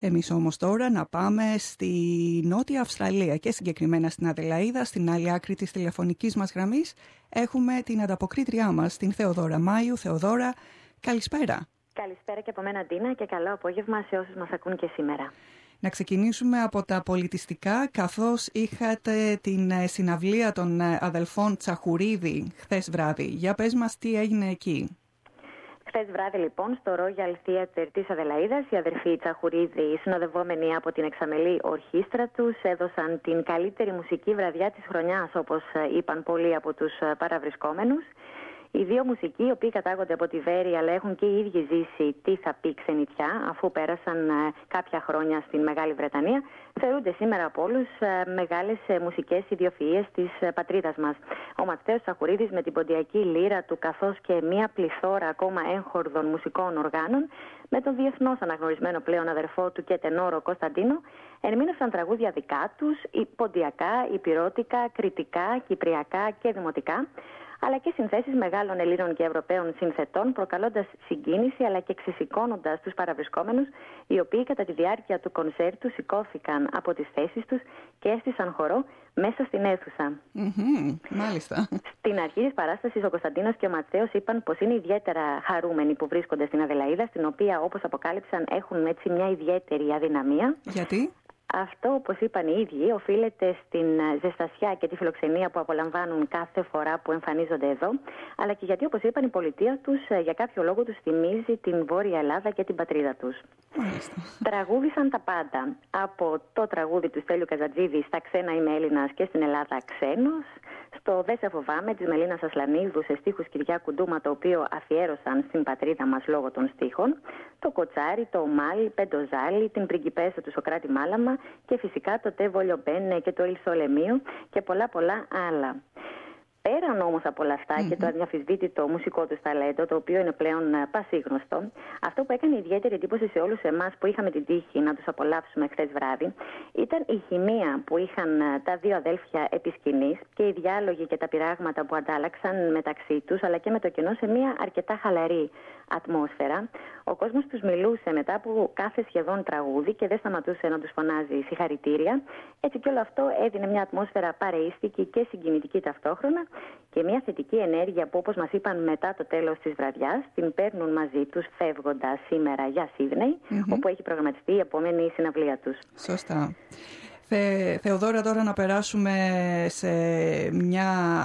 Εμείς όμως τώρα να πάμε στη Νότια Αυστραλία και συγκεκριμένα στην Αδελαΐδα, στην άλλη άκρη της τηλεφωνικής μας γραμμής. Έχουμε την ανταποκρίτριά μας, την Θεοδώρα Μάιου. Θεοδώρα, καλησπέρα. Καλησπέρα και από μένα, Ντίνα, και καλό απόγευμα σε όσους μας ακούν και σήμερα. Να ξεκινήσουμε από τα πολιτιστικά, καθώς είχατε την συναυλία των αδελφών Τσαχουρίδη χθες βράδυ. Για πες μας τι έγινε εκεί. Χθες βράδυ, λοιπόν, στο Royal Theatre της Αδελαΐδας, οι αδερφοί Τσαχουρίδη, συνοδευόμενοι από την εξαμελή ορχήστρα τους, έδωσαν την καλύτερη μουσική βραδιά της χρονιάς, όπως είπαν πολλοί από τους παραβρισκόμενους. Οι δύο μουσικοί, οι οποίοι κατάγονται από τη Βέρη, αλλά έχουν και οι ίδιοι ζήσει τι θα πει ξενιτιά, αφού πέρασαν κάποια χρόνια στην Μεγάλη Βρετανία, θεωρούνται σήμερα από όλους μεγάλες μουσικές ιδιοφυΐες της πατρίδας μας. Ο Ματθαίος Τσαχουρίδης με την ποντιακή λύρα του, καθώς και μια πληθώρα ακόμα έγχορδων μουσικών οργάνων, με τον διεθνώς αναγνωρισμένο πλέον αδερφό του και τενόρο Κωνσταντίνο, ερμήνευσαν τραγούδια δικά τους, ποντιακά, υπηρώτικα, κρητικά, κυπριακά και δημοτικά, αλλά και συνθέσεις μεγάλων Ελλήνων και Ευρωπαίων συνθετών, προκαλώντας συγκίνηση αλλά και ξεσηκώνοντας τους παραβρισκόμενους, οι οποίοι κατά τη διάρκεια του κονσέρτου σηκώθηκαν από τις θέσεις τους και έστησαν χορό μέσα στην αίθουσα. Μάλιστα. Στην αρχή της παράστασης, ο Κωνσταντίνος και ο Ματθαίος είπαν πως είναι ιδιαίτερα χαρούμενοι που βρίσκονται στην Αδελαΐδα, στην οποία, όπως αποκάλυψαν, έχουν έτσι μια ιδιαίτερη αδυναμία. Γιατί? Αυτό, όπως είπαν οι ίδιοι, οφείλεται στην ζεστασιά και τη φιλοξενία που απολαμβάνουν κάθε φορά που εμφανίζονται εδώ, αλλά και γιατί, όπως είπαν, η πολιτεία τους για κάποιο λόγο τους θυμίζει την Βόρεια Ελλάδα και την πατρίδα τους. Τραγούδισαν τα πάντα. Από το τραγούδι του Στέλιου Καζατζίδη, «Στα ξένα είμαι Έλληνας» και «Στην Ελλάδα ξένος», στο «Δε σε φοβάμαι» της Μελίνας Ασλανίδου σε στίχους Κυριάκου Ντούμα, το οποίο αφιέρωσαν στην πατρίδα μας λόγω των στίχων, το «Κοτσάρι», το «Ομάλι», «Πεντοζάλι», την «Πριγκιπέσα» του Σοκράτη Μάλαμα και φυσικά το «Τε Βολιομπένε» και το «Il Sole Mio» και πολλά άλλα. Πέραν όμως από όλα αυτά και το αδιαφυσβήτητο μουσικό του ταλέντο, το οποίο είναι πλέον πασίγνωστο, αυτό που έκανε ιδιαίτερη εντύπωση σε όλους εμάς που είχαμε την τύχη να τους απολαύσουμε χθες βράδυ, ήταν η χημεία που είχαν τα δύο αδέλφια επί σκηνής και οι διάλογοι και τα πειράγματα που αντάλλαξαν μεταξύ τους, αλλά και με το κοινό σε μια αρκετά χαλαρή ατμόσφαιρα. Ο κόσμος τους μιλούσε μετά από κάθε σχεδόν τραγούδι και δεν σταματούσε να τους φωνάζει συγχαρητήρια. Έτσι κι όλο αυτό έδινε μια ατμόσφαιρα παρεΐστικη και συγκινητική ταυτόχρονα και μια θετική ενέργεια που, όπως μας είπαν μετά το τέλος της βραδιάς, την παίρνουν μαζί τους φεύγοντας σήμερα για Σίδνεϊ, όπου έχει προγραμματιστεί η επόμενη συναυλία τους. Σωστά. Θεοδώρα, τώρα να περάσουμε σε μια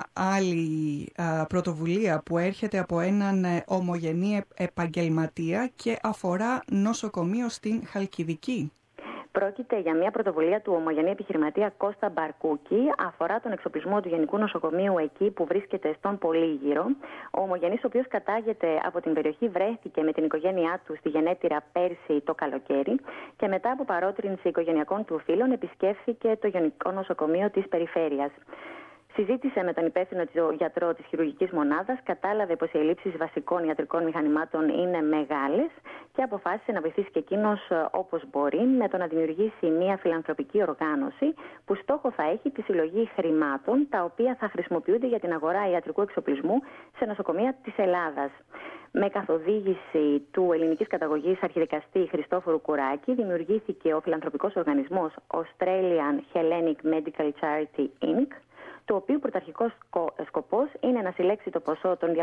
άλλη πρωτοβουλία που έρχεται από έναν ομογενή επαγγελματία και αφορά νοσοκομείο στην Χαλκιδική. Πρόκειται για μια πρωτοβουλία του ομογενή επιχειρηματία Κώστα Μπαρκούκη, αφορά τον εξοπλισμό του Γενικού Νοσοκομείου εκεί που βρίσκεται στον Πολύγυρο. Ο ομογενής, ο οποίος κατάγεται από την περιοχή, βρέθηκε με την οικογένειά του στη Γενέτειρα πέρσι το καλοκαίρι και μετά από παρότρινση οικογενειακών του φίλων επισκέφθηκε το Γενικό Νοσοκομείο της περιφέρειας. Συζήτησε με τον υπεύθυνο γιατρό της χειρουργικής μονάδας, κατάλαβε πως οι ελλείψεις βασικών ιατρικών μηχανημάτων είναι μεγάλες και αποφάσισε να βοηθήσει και εκείνος όπως μπορεί με το να δημιουργήσει μια φιλανθρωπική οργάνωση που στόχο θα έχει τη συλλογή χρημάτων, τα οποία θα χρησιμοποιούνται για την αγορά ιατρικού εξοπλισμού σε νοσοκομεία της Ελλάδας. Με καθοδήγηση του ελληνικής καταγωγής αρχιδικαστή Χριστόφορου Κουράκη, δημιουργήθηκε ο φιλανθρωπικός οργανισμός Australian Hellenic Medical Charity Inc., το οποίο πρωταρχικός σκοπός είναι να συλλέξει το ποσό των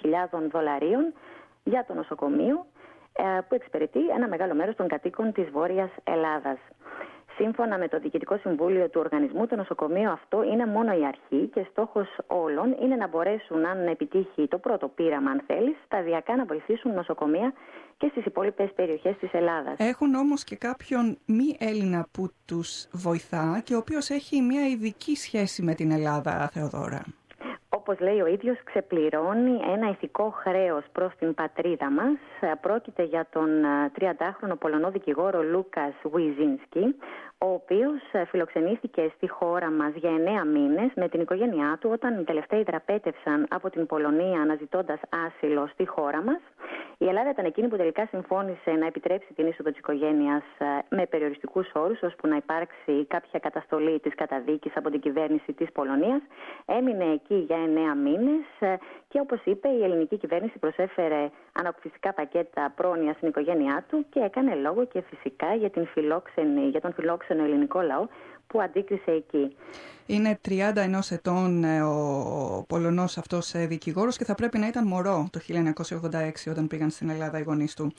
$200,000 για το νοσοκομείο, που εξυπηρετεί ένα μεγάλο μέρος των κατοίκων της Βόρειας Ελλάδας. Σύμφωνα με το Διοικητικό Συμβούλιο του οργανισμού, το νοσοκομείο αυτό είναι μόνο η αρχή και στόχος όλων είναι να μπορέσουν, αν επιτύχει το πρώτο πείραμα, αν θέλεις, σταδιακά να βοηθήσουν νοσοκομεία και στις υπόλοιπες περιοχές της Ελλάδας. Έχουν όμως και κάποιον μη Έλληνα που τους βοηθά και ο οποίος έχει μια ειδική σχέση με την Ελλάδα, Θεοδώρα. Όπως λέει ο ίδιος, ξεπληρώνει ένα ηθικό χρέος προς την πατρίδα μας. Πρόκειται για τον 30χρονο Πολωνό δικηγόρο Λούκας Βουιζίνσκι, ο οποίος φιλοξενήθηκε στη χώρα μας για 9 μήνες με την οικογένειά του όταν οι τελευταίοι δραπέτευσαν από την Πολωνία αναζητώντας άσυλο στη χώρα μας. Η Ελλάδα ήταν εκείνη που τελικά συμφώνησε να επιτρέψει την είσοδο της οικογένειας με περιοριστικούς όρους, ώσπου να υπάρξει κάποια καταστολή της καταδίκης από την κυβέρνηση της Πολωνίας. Έμεινε εκεί για 9 μήνες και όπως είπε, η ελληνική κυβέρνηση προσέφερε αναποφυσικά πακέτα πρόνοιας στην οικογένειά του και έκανε λόγο και φυσικά για τον φιλόξενο ελληνικό λαό που αντίκρισε εκεί. Είναι 31 ετών ο Πολωνός αυτός δικηγόρος και θα πρέπει να ήταν μωρό το 1986 όταν πήγαν στην Ελλάδα οι γονείς του.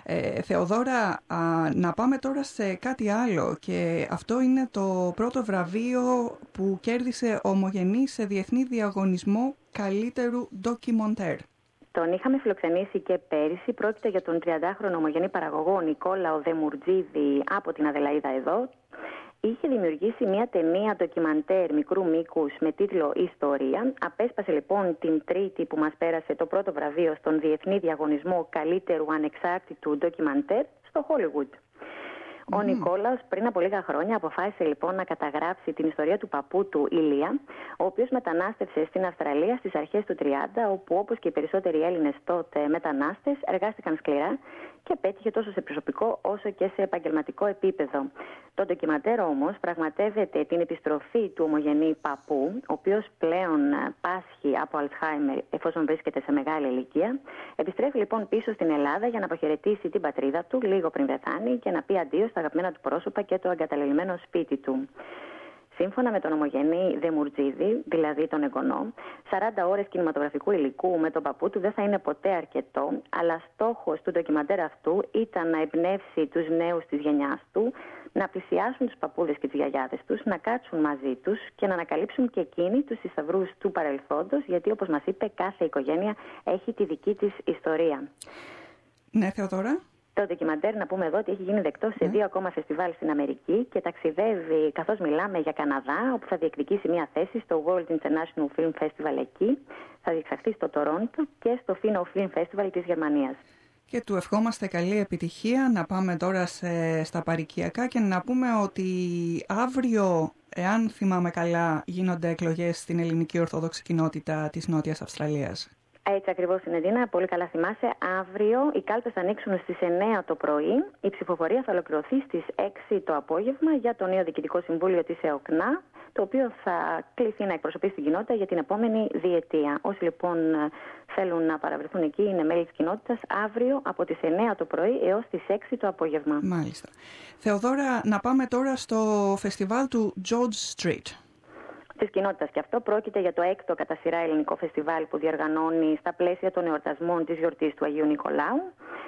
Θεοδόρα, να πάμε τώρα σε κάτι άλλο, και αυτό είναι το πρώτο βραβείο που κέρδισε ομογενή σε διεθνή διαγωνισμό καλύτερου ντοκιμοντέρ. Τον είχαμε φιλοξενήσει και πέρυσι. Πρόκειται για τον 30χρονο ομογενή παραγωγό Νικόλαο Δεμουρτζίδη από την Αδελαΐδα εδώ. Είχε δημιουργήσει μια ταινία ντοκιμαντέρ μικρού μήκους με τίτλο «Ιστορία». Απέσπασε λοιπόν την Τρίτη που μας πέρασε το πρώτο βραβείο στον Διεθνή Διαγωνισμό Καλύτερου Ανεξάρτητου Ντοκιμαντέρ στο Hollywood. Ο Νικόλαος πριν από λίγα χρόνια αποφάσισε λοιπόν να καταγράψει την ιστορία του παππού του Ηλία, ο οποίος μετανάστευσε στην Αυστραλία στις αρχές του 30, όπου όπως και οι περισσότεροι Έλληνες τότε μετανάστες εργάστηκαν σκληρά και πέτυχε τόσο σε προσωπικό όσο και σε επαγγελματικό επίπεδο. Το ντοκιμαντέρ όμως πραγματεύεται την επιστροφή του ομογενή παππού, ο οποίος πλέον πάσχει από Αλτσχάιμερ εφόσον βρίσκεται σε μεγάλη ηλικία. Επιστρέφει λοιπόν πίσω στην Ελλάδα για να αποχαιρετήσει την πατρίδα του λίγο πριν πεθάνει και να πει αντίο στα αγαπημένα του πρόσωπα και το εγκαταλελειμμένο σπίτι του. Σύμφωνα με τον ομογενή Δεμουρτζίδη, δηλαδή τον εγγονό, 40 ώρες κινηματογραφικού υλικού με τον παππού του δεν θα είναι ποτέ αρκετό, αλλά στόχος του ντοκιμαντέρ αυτού ήταν να εμπνεύσει τους νέους της γενιάς του, να πλησιάσουν τους παππούδες και τις γιαγιάδες τους, να κάτσουν μαζί τους και να ανακαλύψουν και εκείνοι τους θησαυρούς του παρελθόντος, γιατί όπως μας είπε, κάθε οικογένεια έχει τη δική της ιστορία. Ναι, Θεοδόρα. Το ντοκιμαντέρ, να πούμε εδώ, ότι έχει γίνει δεκτό σε 2 ακόμα φεστιβάλ στην Αμερική και ταξιδεύει, καθώς μιλάμε, για Καναδά, όπου θα διεκδικήσει μια θέση στο World International Film Festival εκεί, θα διεξαχθεί στο Τορόντο και στο Fino Film Festival της Γερμανίας. Και του ευχόμαστε καλή επιτυχία. Να πάμε τώρα στα παροικιακά και να πούμε ότι αύριο, εάν θυμάμαι καλά, γίνονται εκλογές στην ελληνική Ορθόδοξη κοινότητα της Νότιας Αυστραλίας. Έτσι ακριβώς είναι, Δίνα. Πολύ καλά θυμάσαι. Αύριο οι κάλπες θα ανοίξουν στις 9 το πρωί. Η ψηφοφορία θα ολοκληρωθεί στις 6 το απόγευμα για το νέο Διοικητικό Συμβούλιο της ΕΟΚΝΑ, το οποίο θα κληθεί να εκπροσωπήσει την κοινότητα για την επόμενη διετία. Όσοι λοιπόν θέλουν να παραβρεθούν εκεί, είναι μέλη της κοινότητας, αύριο από τις 9 το πρωί έως τις 6 το απόγευμα. Μάλιστα. Θεοδόρα, να πάμε τώρα στο φεστιβάλ του George Street. Της κοινότητας και αυτό πρόκειται για το 6ο κατά σειρά ελληνικό φεστιβάλ που διοργανώνει στα πλαίσια των εορτασμών της γιορτής του Αγίου Νικολάου.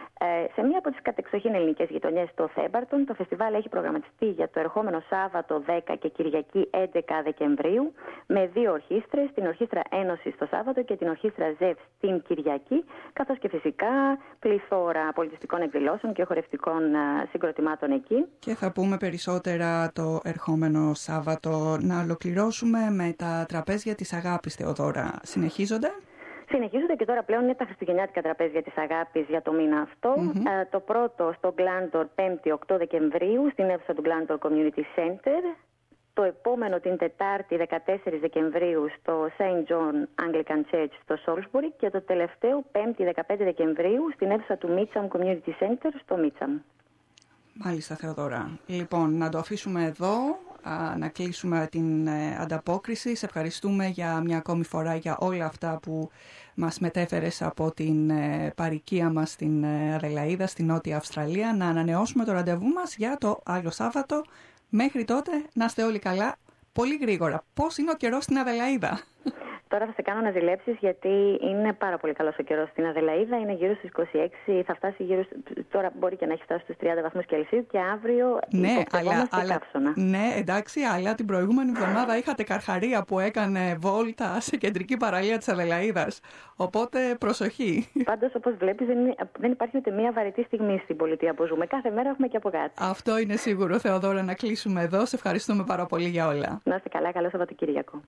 Σε μία από τις κατεξοχήν ελληνικές γειτονιές, το Θέμπαρτον, το φεστιβάλ έχει προγραμματιστεί για το ερχόμενο Σάββατο 10 και Κυριακή 11 Δεκεμβρίου με 2 ορχήστρες, την Ορχήστρα Ένωσης το Σάββατο και την Ορχήστρα ΖΕΒ την Κυριακή, καθώς και φυσικά πληθώρα πολιτιστικών εκδηλώσεων και χορευτικών συγκροτημάτων εκεί. Και θα πούμε περισσότερα το ερχόμενο Σάββατο. Να ολοκληρώσουμε με τα τραπέζια της αγάπης, Θεοδόρα. Συνεχίζονται. Συνεχίζονται και τώρα πλέον είναι τα χριστουγεννιάτικα τραπέζια της αγάπης για το μήνα αυτό. Το πρώτο στο Glandor 5η 8 Δεκεμβρίου στην αίθουσα του Glandor Community Center. Το επόμενο την Τετάρτη 14 Δεκεμβρίου στο St. John Anglican Church στο Salisbury και το τελευταίο 5η 15 Δεκεμβρίου στην αίθουσα του Mitcham Community Center στο Mitcham. Μάλιστα, Θεοδόρα. Λοιπόν, να το αφήσουμε εδώ, να κλείσουμε την ανταπόκριση. Σε ευχαριστούμε για μια ακόμη φορά για όλα αυτά που μας μετέφερες από την παροικία μας στην Αδελαΐδα, στην Νότια Αυστραλία. Να ανανεώσουμε το ραντεβού μας για το άλλο Σάββατο. Μέχρι τότε να είστε όλοι καλά, πολύ γρήγορα. Πώς είναι ο καιρός στην Αδελαΐδα? Τώρα θα σε κάνω να ζηλέψεις, γιατί είναι πάρα πολύ καλός ο καιρός στην Αδελαΐδα. Είναι γύρω στους 26, θα φτάσει τώρα μπορεί και να έχει φτάσει στους 30 βαθμούς Κελσίου και αύριο υποπτευόμαστε καύσωνα. Ναι, εντάξει, αλλά την προηγούμενη εβδομάδα είχατε Καρχαρία που έκανε βόλτα σε κεντρική παραλία της Αδελαΐδας. Οπότε προσοχή. Πάντως, όπως βλέπεις, δεν υπάρχει ούτε μία βαρετή στιγμή στην πολιτεία που ζούμε. Κάθε μέρα έχουμε και από κάτι. Αυτό είναι σίγουρο, Θεοδόρα, να κλείσουμε εδώ. Σε ευχαριστούμε πάρα πολύ για όλα. Να είστε καλά, καλό Σαββατοκύριακο.